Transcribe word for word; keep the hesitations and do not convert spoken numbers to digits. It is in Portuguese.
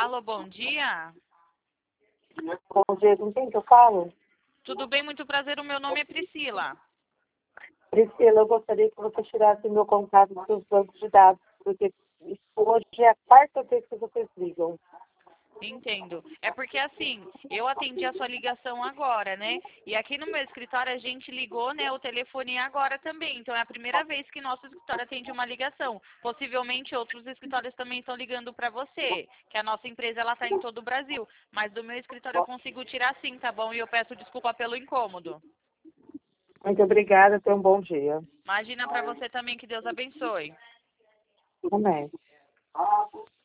Alô, bom dia. Bom dia, com quem que eu falo? Tudo bem? Muito prazer. O meu nome é Priscila. Priscila, eu gostaria que você tirasse meu contato dos seus bancos de dados, porque hoje é a quarta vez que vocês ligam. Entendo. É porque assim, eu atendi a sua ligação agora, né? E aqui no meu escritório a gente ligou, né, o telefone agora também. Então é a primeira vez que nosso escritório atende uma ligação. Possivelmente outros escritórios também estão ligando para você, que a nossa empresa ela tá em todo o Brasil. Mas do meu escritório eu consigo tirar sim, tá bom? E eu peço desculpa pelo incômodo. Muito obrigada, tenha um bom dia. Imagina para você também, que Deus abençoe. Amém.